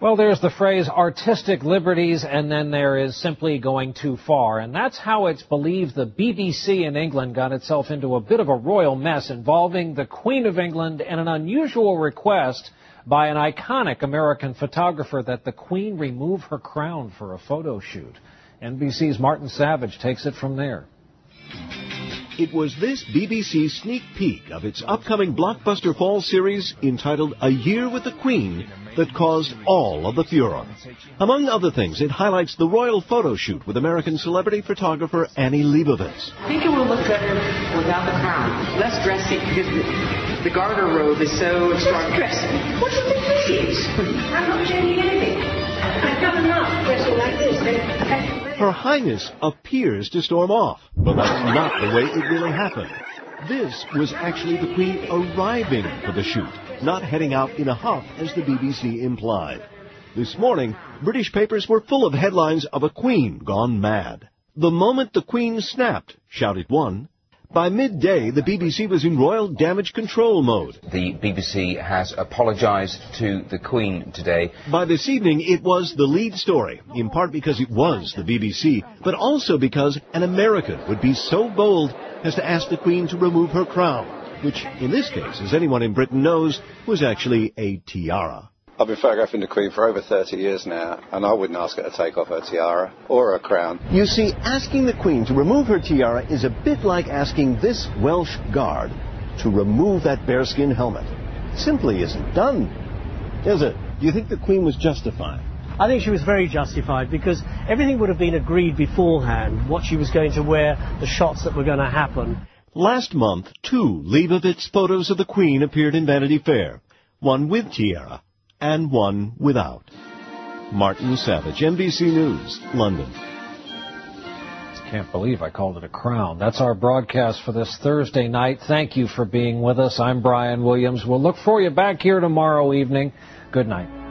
Well, there's the phrase artistic liberties, and then there is simply going too far. And that's how it's believed the BBC in England got itself into a bit of a royal mess involving the Queen of England and an unusual request by an iconic American photographer that the Queen remove her crown for a photo shoot. NBC's Martin Savage takes it from there. It was this BBC sneak peek of its upcoming blockbuster fall series entitled A Year with the Queen that caused all of the furor. Among other things, it highlights the royal photo shoot with American celebrity photographer Annie Leibovitz. I think it will look better without the crown. Less dressy, because the garter robe is so extraordinary. What do you think this is? I'm not changing anything. I've got enough dressing like this. Her Highness appears to storm off, but that's not the way it really happened. This was actually the Queen arriving for the shoot, not heading out in a huff as the BBC implied. This morning, British papers were full of headlines of a Queen gone mad. The moment the Queen snapped, shouted one. By midday, the BBC was in royal damage control mode. The BBC has apologised to the Queen today. By this evening, it was the lead story, in part because it was the BBC, but also because an American would be so bold as to ask the Queen to remove her crown, which, in this case, as anyone in Britain knows, was actually a tiara. I've been photographing the Queen for over 30 years now, and I wouldn't ask her to take off her tiara or her crown. You see, asking the Queen to remove her tiara is a bit like asking this Welsh guard to remove that bearskin helmet. It simply isn't done, is it? Do you think the Queen was justified? I think she was very justified, because everything would have been agreed beforehand, what she was going to wear, the shots that were going to happen. Last month, 2 Leibovitz photos of the Queen appeared in Vanity Fair, one with tiara and one without. Martin Savage, NBC News, London. Can't believe I called it a crown. That's our broadcast for this Thursday night. Thank you for being with us. I'm Brian Williams. We'll look for you back here tomorrow evening. Good night.